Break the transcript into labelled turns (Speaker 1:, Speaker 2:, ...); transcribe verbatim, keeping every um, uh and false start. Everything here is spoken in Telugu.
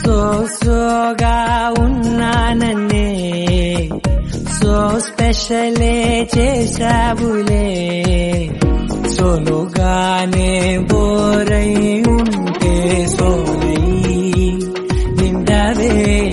Speaker 1: సో సోగా ఉన్నానన్నే సో స్పెషలే చేశావులే సోలుగానే బోరై ఉంటే సోలై నిండవే